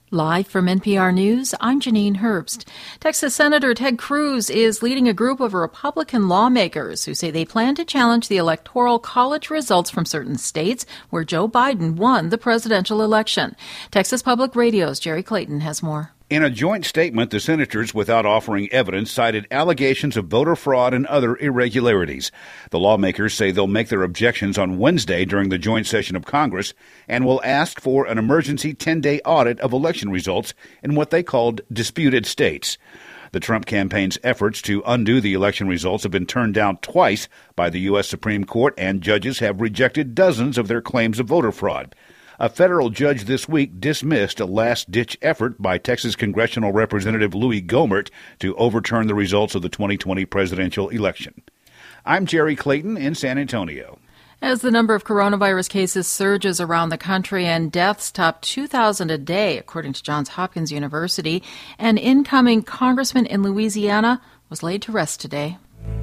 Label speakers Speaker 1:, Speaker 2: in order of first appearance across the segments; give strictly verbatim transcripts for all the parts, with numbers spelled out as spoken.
Speaker 1: Live from N P R News, I'm Janine Herbst. Texas Senator Ted Cruz is leading a group of Republican lawmakers who say they plan to challenge the Electoral College results from certain states where Joe Biden won the presidential election. Texas Public Radio's Jerry Clayton has more.
Speaker 2: In a joint statement, the senators, without offering evidence, cited allegations of voter fraud and other irregularities. The lawmakers say they'll make their objections on Wednesday during the joint session of Congress and will ask for an emergency ten-day audit of election results in what they called disputed states. The Trump campaign's efforts to undo the election results have been turned down twice by the U S Supreme Court, and judges have rejected dozens of their claims of voter fraud. A federal judge this week dismissed a last-ditch effort by Texas Congressional Representative Louis Gohmert to overturn the results of the twenty twenty presidential election. I'm Jerry Clayton in San Antonio.
Speaker 1: As the number of coronavirus cases surges around the country and deaths top two thousand a day, according to Johns Hopkins University, an incoming congressman in Louisiana was laid to rest today.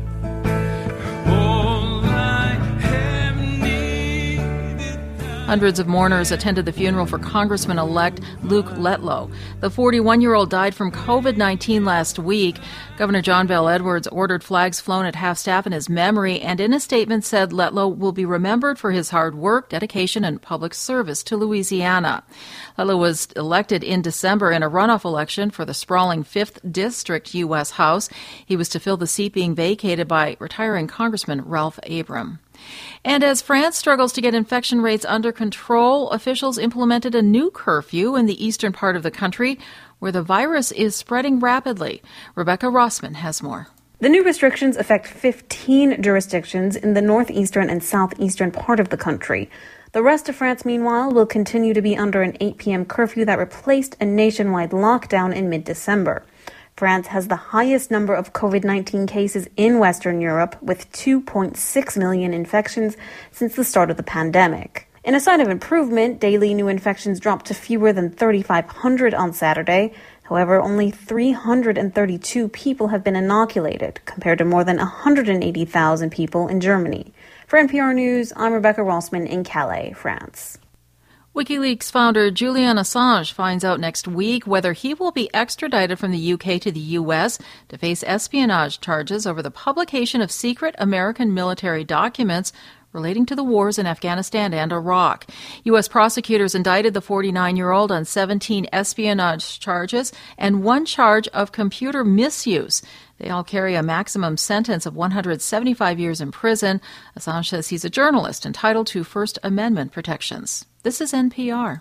Speaker 1: Hundreds of mourners attended the funeral for Congressman-elect Luke Letlow. The forty-one-year-old died from covid nineteen last week. Governor John Bel Edwards ordered flags flown at half-staff in his memory and in a statement said Letlow will be remembered for his hard work, dedication, and public service to Louisiana. Letlow was elected in December in a runoff election for the sprawling fifth District U S House. He was to fill the seat being vacated by retiring Congressman Ralph Abram. And as France struggles to get infection rates under control, officials implemented a new curfew in the eastern part of the country where the virus is spreading rapidly. Rebecca Rossman has more.
Speaker 3: The new restrictions affect fifteen jurisdictions in the northeastern and southeastern part of the country. The rest of France, meanwhile, will continue to be under an eight p.m. curfew that replaced a nationwide lockdown in mid-December. France has the highest number of covid nineteen cases in Western Europe, with two point six million infections since the start of the pandemic. In a sign of improvement, daily new infections dropped to fewer than thirty-five hundred on Saturday. However, only three hundred thirty-two people have been inoculated, compared to more than one hundred eighty thousand people in Germany. For N P R News, I'm Rebecca Rossman in Calais, France.
Speaker 1: WikiLeaks founder Julian Assange finds out next week whether he will be extradited from the U K to the U S to face espionage charges over the publication of secret American military documents relating to the wars in Afghanistan and Iraq. U S prosecutors indicted the forty-nine-year-old on seventeen espionage charges and one charge of computer misuse. They all carry a maximum sentence of one hundred seventy-five years in prison. Assange says he's a journalist entitled to First Amendment protections. This is N P R.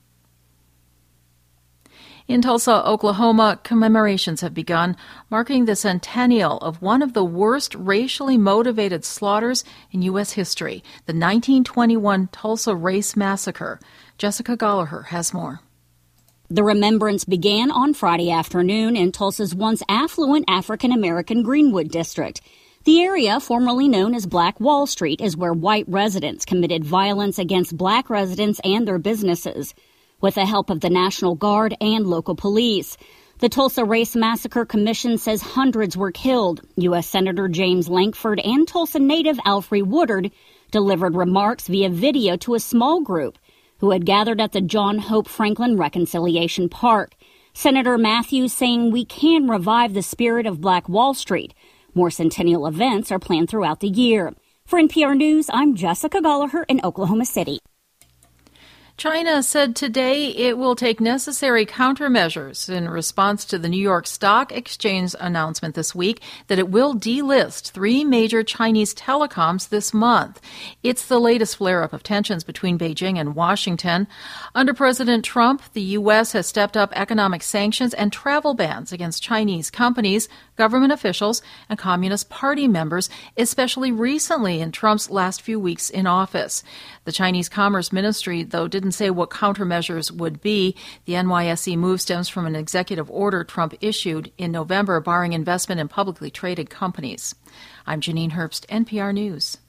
Speaker 1: In Tulsa, Oklahoma, commemorations have begun, marking the centennial of one of the worst racially motivated slaughters in U S history, the nineteen twenty-one Tulsa Race Massacre. Jessica Gallagher has more.
Speaker 4: The remembrance began on Friday afternoon in Tulsa's once affluent African-American Greenwood district. The area, formerly known as Black Wall Street, is where white residents committed violence against black residents and their businesses, with the help of the National Guard and local police. The Tulsa Race Massacre Commission says hundreds were killed. U S Senator James Lankford and Tulsa native Alfre Woodard delivered remarks via video to a small group who had gathered at the John Hope Franklin Reconciliation Park. Senator Matthews saying we can revive the spirit of Black Wall Street. More centennial events are planned throughout the year. For N P R News, I'm Jessica Gallagher in Oklahoma City.
Speaker 1: China said today it will take necessary countermeasures in response to the New York Stock Exchange announcement this week that it will delist three major Chinese telecoms this month. It's the latest flare-up of tensions between Beijing and Washington. Under President Trump, the U S has stepped up economic sanctions and travel bans against Chinese companies, government officials, and Communist Party members, especially recently in Trump's last few weeks in office. The Chinese Commerce Ministry, though, didn't say what countermeasures would be. The N Y S E move stems from an executive order Trump issued in November barring investment in publicly traded companies. I'm Janine Herbst, N P R News.